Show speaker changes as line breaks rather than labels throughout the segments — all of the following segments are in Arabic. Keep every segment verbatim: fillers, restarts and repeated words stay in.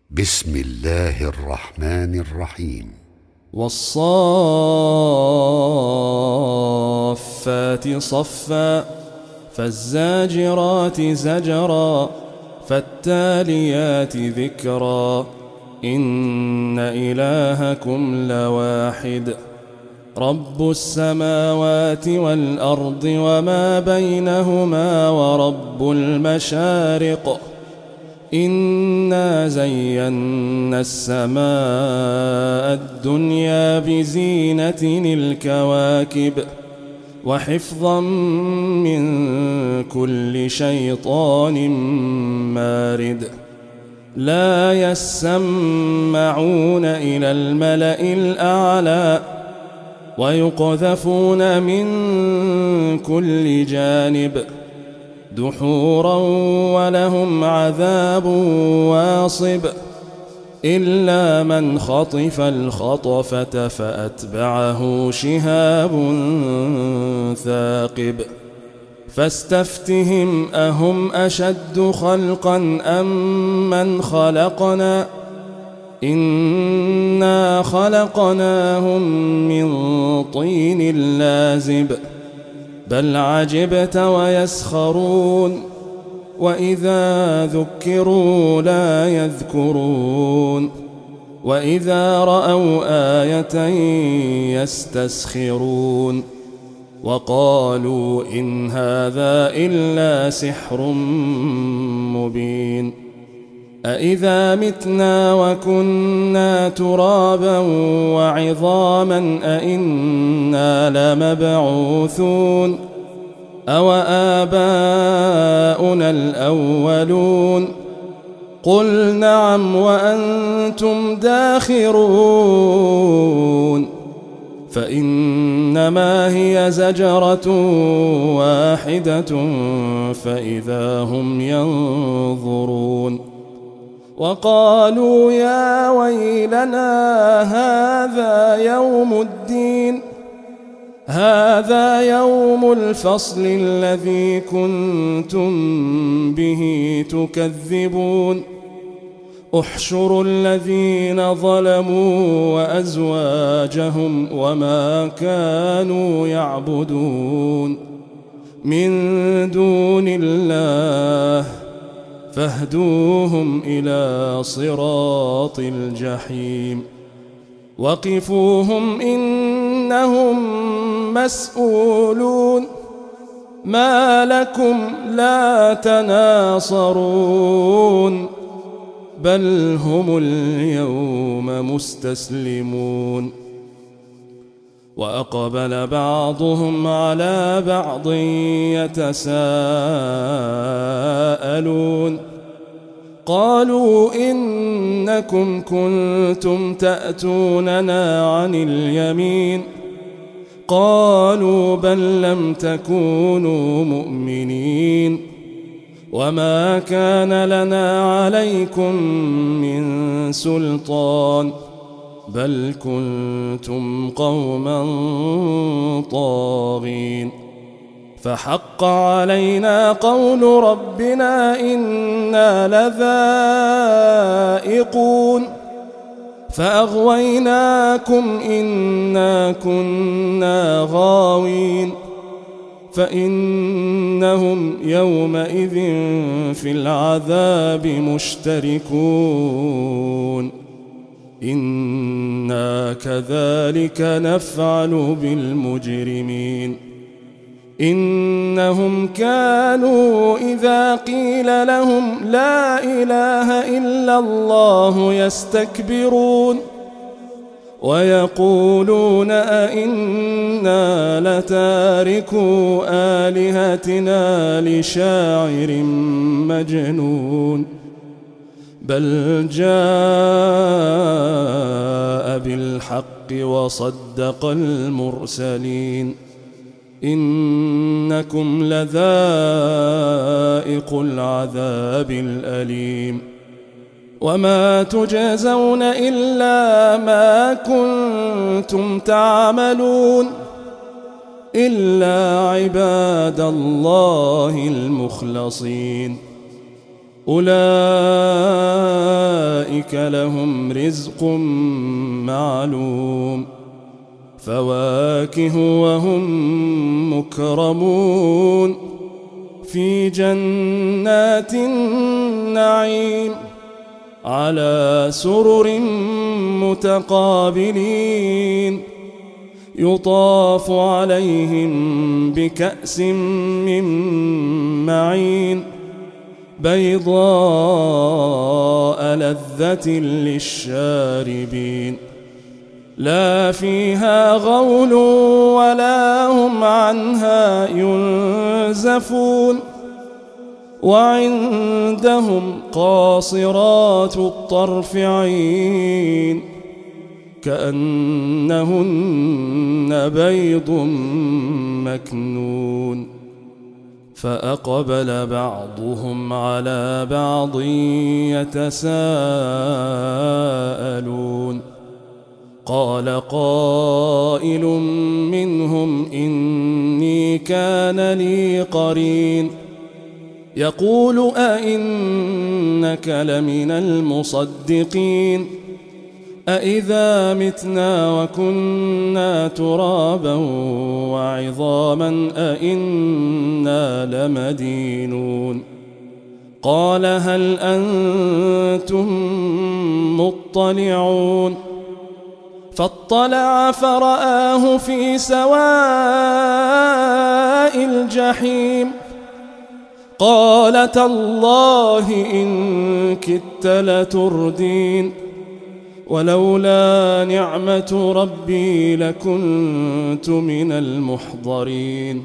بسم الله الرحمن الرحيم.
والصافات صفا فالزاجرات زجرا فالتاليات ذكرا إن إلهكم لواحد رب السماوات والأرض وما بينهما ورب المشارق إنا زينا السماء الدنيا بزينة الكواكب وحفظا من كل شيطان مارد لا يسمعون إلى الملأ الأعلى ويقذفون من كل جانب دحورا ولهم عذاب واصب إلا من خطف الخطفة فأتبعه شهاب ثاقب فاستفتهم أهم أشد خلقا أم من خلقنا إنا خلقناهم من طين لازب بل عجبت ويسخرون وإذا ذكروا لا يذكرون وإذا رأوا آية يستسخرون وقالوا إن هذا إلا سحر مبين أإذا متنا وكنا ترابا وعظاما أإنا لمبعوثون أو آباؤنا الأولون قل نعم وأنتم داخرون فإنما هي زجرة واحدة فإذا هم ينظرون وقالوا يا ويلنا هذا يوم الدين هذا يوم الفصل الذي كنتم به تكذبون احشروا الذين ظلموا وأزواجهم وما كانوا يعبدون من دون الله فاهدوهم إلى صراط الجحيم وقفوهم إنهم مسؤولون ما لكم لا تناصرون بل هم اليوم مستسلمون وأقبل بعضهم على بعض يتساءلون قالوا إنكم كنتم تأتوننا عن اليمين قالوا بل لم تكونوا مؤمنين وما كان لنا عليكم من سلطان بل كنتم قوما طاغين فحق علينا قول ربنا إنا لذائقون فأغويناكم إنا كنا غاوين فإنهم يومئذ في العذاب مشتركون إنا كذلك نفعل بالمجرمين إنهم كانوا إذا قيل لهم لا إله إلا الله يستكبرون ويقولون أئنا لتاركو آلهتنا لشاعر مجنون بل جاء بالحق وصدق المرسلين إنكم لذائق العذاب الأليم وما تجزون إلا ما كنتم تعملون إلا عباد الله المخلصين أولئك لهم رزق معلوم فواكه وهم مكرمون في جنات النعيم على سرر متقابلين يطاف عليهم بكأس من معين بيضاء لذة للشاربين لا فيها غول ولا هم عنها ينزفون وعندهم قاصرات الطرف عين كأنهن بيض مكنون فأقبل بعضهم على بعض يتساءلون قال قائل منهم إني كان لي قرين يقول أئنك لمن المصدقين أإذا متنا وكنا ترابا وعظاما أئنا لمدينون قال هل أنتم مطلعون فاطلع فرآه في سواء الجحيم قال تالله إن كدت لتردين ولولا نعمة ربي لكنت من المحضرين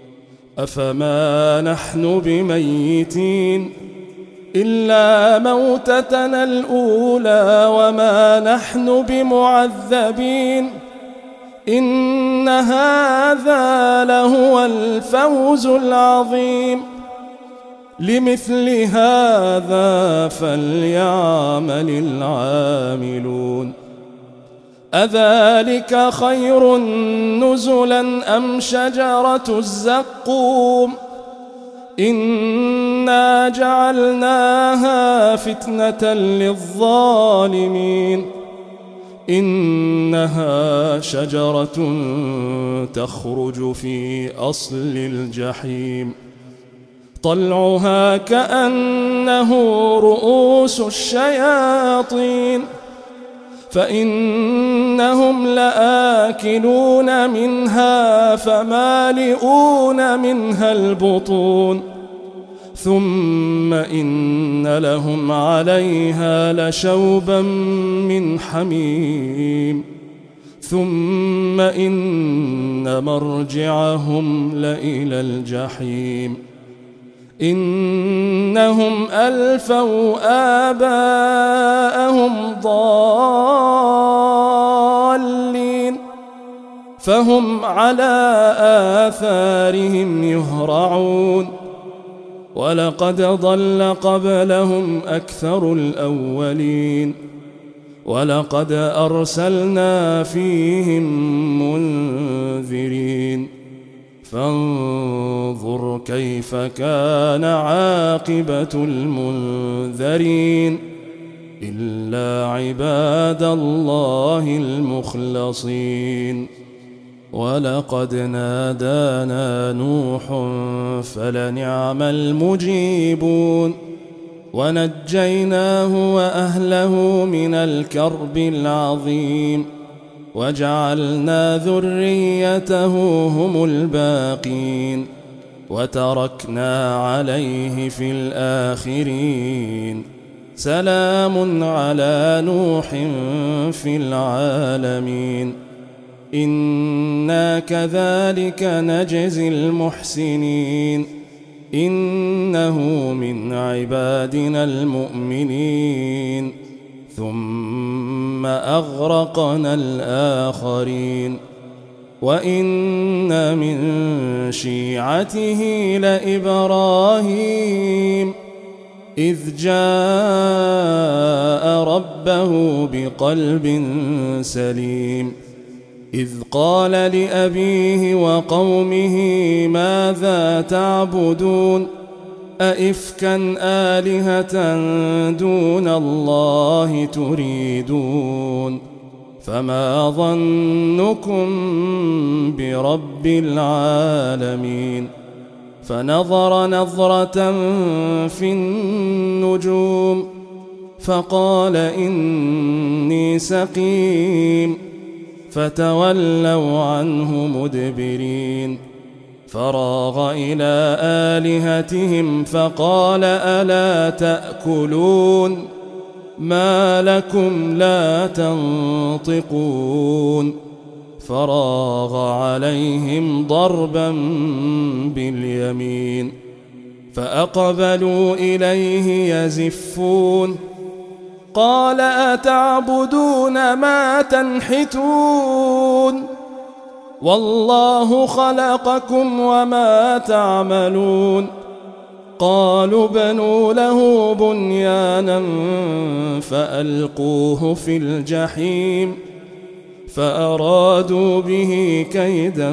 أفما نحن بميتين إلا موتتنا الأولى وما نحن بمعذبين إن هذا لهو الفوز العظيم لمثل هذا فليعمل العاملون أذلك خير نزلا أم شجرة الزقوم إنا جعلناها فتنة للظالمين إنها شجرة تخرج في أصل الجحيم طلعها كأنه رؤوس الشياطين فإنهم لآكلون منها فمالئون منها البطون ثم إن لهم عليها لشوبا من حميم ثم إن مرجعهم لإلى الجحيم إنهم ألفوا آباءهم ضالين فهم على آثارهم يهرعون ولقد ضل قبلهم أكثر الأولين ولقد أرسلنا فيهم منذرين فانظر كيف كان عاقبة المنذرين إلا عباد الله المخلصين ولقد نادانا نوح فلنعم المجيبون ونجيناه وأهله من الكرب العظيم وجعلنا ذريته هم الباقين وتركنا عليه في الآخرين سلام على نوح في العالمين إنا كذلك نجزي المحسنين إنه من عبادنا المؤمنين ثم أغرقنا الآخرين وإن من شيعته لإبراهيم إذ جاء ربه بقلب سليم إذ قال لأبيه وقومه ماذا تعبدون أئفكا آلهة دون الله تريدون فما ظنكم برب العالمين فنظر نظرة في النجوم فقال إني سقيم فتولوا عنه مدبرين فراغ إلى آلهتهم فقال ألا تأكلون ما لكم لا تنطقون فراغ عليهم ضربا باليمين فأقبلوا إليه يزفون قال أتعبدون ما تنحتون والله خلقكم وما تعملون قالوا بنوا له بنيانا فألقوه في الجحيم فأرادوا به كيدا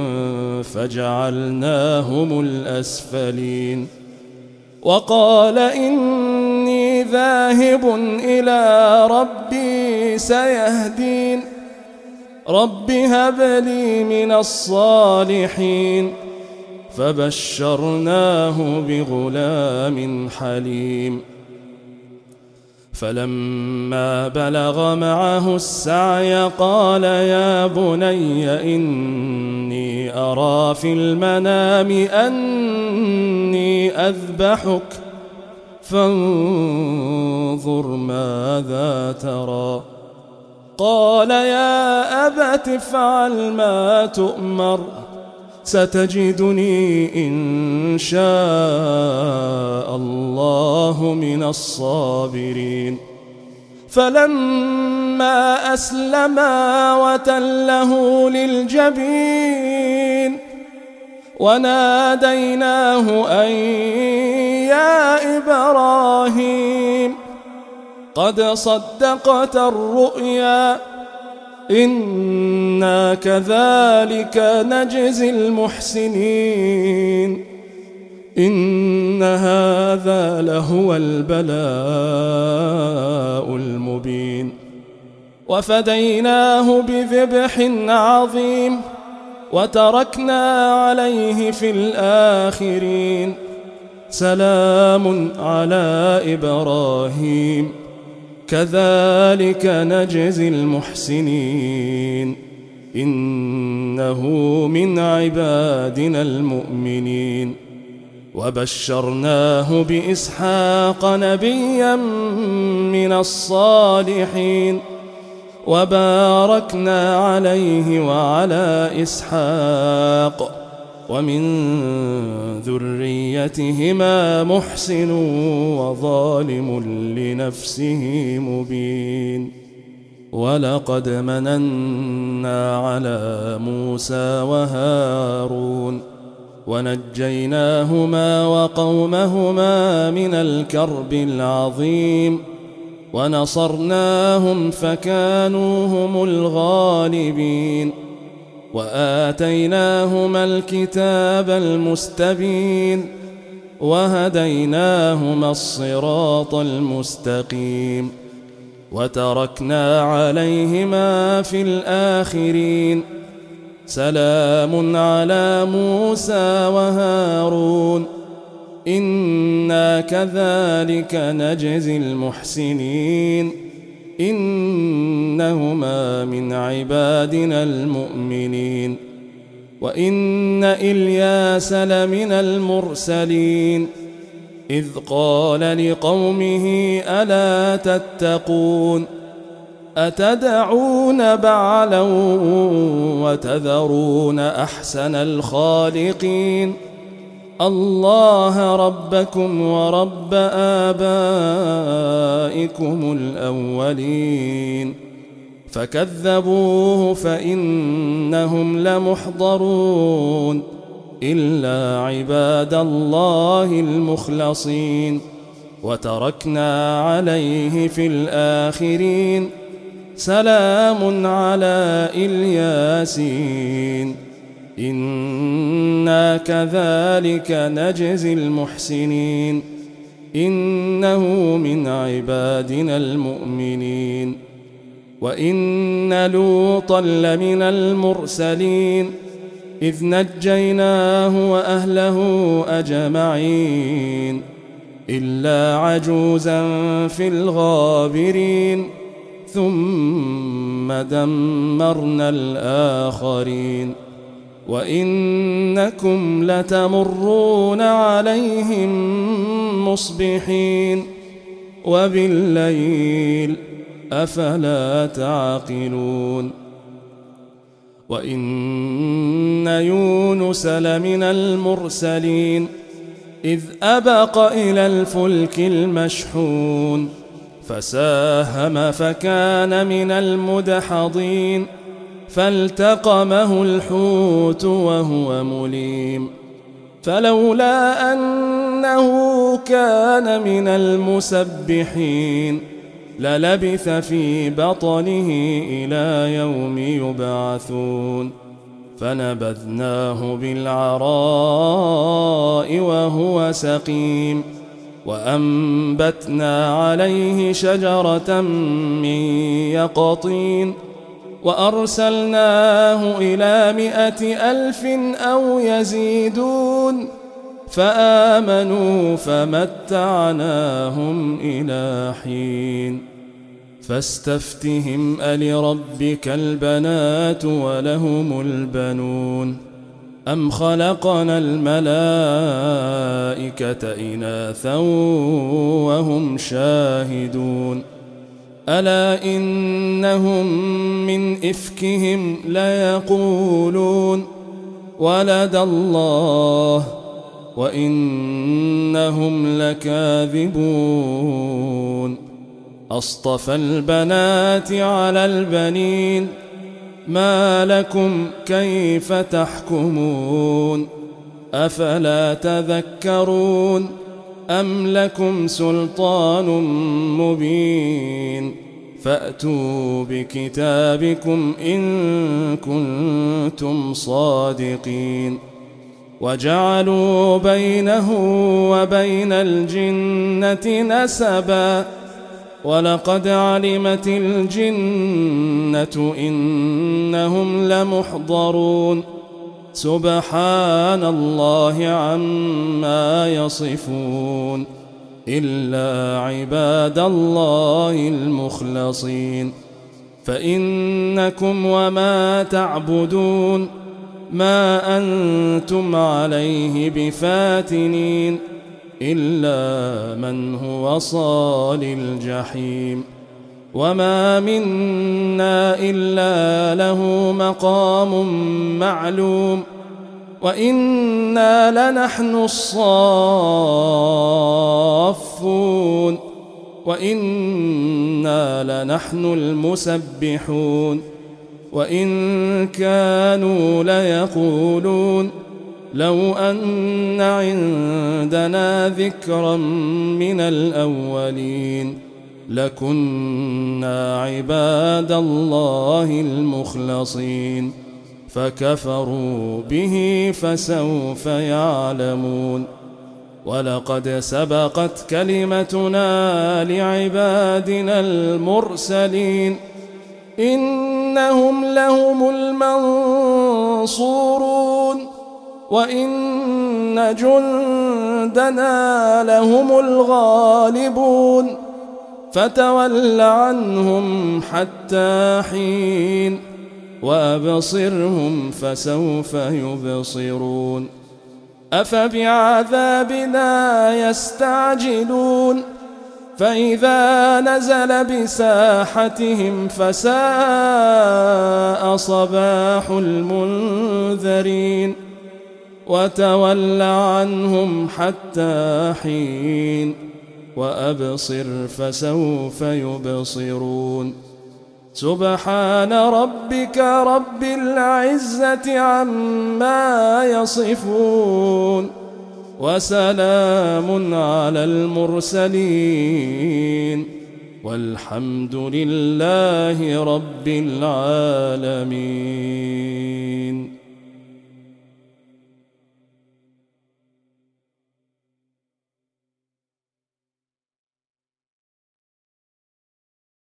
فجعلناهم الأسفلين وقال إني ذاهب إلى ربي سيهدين رب هب لي من الصالحين فبشرناه بغلام حليم فلما بلغ معه السعي قال يا بني إني أرى في المنام أني أذبحك فانظر ماذا ترى قال يا أبت افعل ما تؤمر ستجدني إن شاء الله من الصابرين فلما أسلما وتله للجبين وناديناه أن يا إبراهيم قد صدقت الرؤيا إنا كذلك نجزي المحسنين إن هذا لهو البلاء المبين وفديناه بذبح عظيم وتركنا عليه في الآخرين سلام على إبراهيم كذلك نجزي المحسنين إنه من عبادنا المؤمنين وبشرناه بإسحاق نبيا من الصالحين وباركنا عليه وعلى إسحاق ومن ذريتهما محسن وظالم لنفسه مبين ولقد مننا على موسى وهارون ونجيناهما وقومهما من الكرب العظيم ونصرناهم فكانوا هم الغالبين وآتيناهما الكتاب المستبين وهديناهما الصراط المستقيم وتركنا عليهما في الآخرين سلام على موسى وهارون إنا كذلك نجزي المحسنين إنهما من عبادنا المؤمنين وإن إلياس لمن المرسلين إذ قال لقومه ألا تتقون أتدعون بعلا وتذرون أحسن الخالقين الله ربكم ورب آبائكم الأولين فكذبوه فإنهم لمحضرون إلا عباد الله المخلصين وتركنا عليه في الآخرين سلام على الياسين إنا كذلك نجزي المحسنين إنه من عبادنا المؤمنين. وإن لوطا لمن المرسلين إذ نجيناه وأهله أجمعين إلا عجوزا في الغابرين ثم دمرنا الآخرين. وإنكم لتمرون عليهم مصبحين وبالليل أفلا تعقلون. وإن يونس لمن المرسلين إذ أبق إلى الفلك المشحون فساهم فكان من المدحضين فالتقمه الحوت وهو مليم فلولا أنه كان من المسبحين للبث في بطنه إلى يوم يبعثون فنبذناه بالعراء وهو سقيم وأنبتنا عليه شجرة من يقطين وأرسلناه إلى مائة ألف أو يزيدون فآمنوا فمتعناهم إلى حين. فاستفتهم ألربك البنات ولهم البنون أم خلقنا الملائكة إناثا وهم شاهدون ألا إنهم من إفكهم ليقولون ولد الله وإنهم لكاذبون أصطفى البنات على البنين ما لكم كيف تحكمون أفلا تذكرون أم لكم سلطان مبين فأتوا بكتابكم إن كنتم صادقين. وجعلوا بينه وبين الجنة نسبا ولقد علمت الجنة إنهم لمحضرون سبحان الله عما يصفون إلا عباد الله المخلصين. فإنكم وما تعبدون ما أنتم عليه بفاتنين إلا من هو صال الجحيم وما منا إلا له مقام معلوم وإنا لنحن الصافون وإنا لنحن المسبحون وإن كانوا ليقولون لو أن عندنا ذكرا من الأولين لكنا عباد الله المخلصين فكفروا به فسوف يعلمون. ولقد سبقت كلمتنا لعبادنا المرسلين إنهم لهم المنصورون وإن جندنا لهم الغالبون فتول عنهم حتى حين وأبصرهم فسوف يبصرون أفبعذابنا يستعجلون فإذا نزل بساحتهم فساء صباح المنذرين وتول عنهم حتى حين وأبصر فسوف يبصرون سبحان ربك رب العزة عما يصفون وسلام على المرسلين والحمد لله رب العالمين.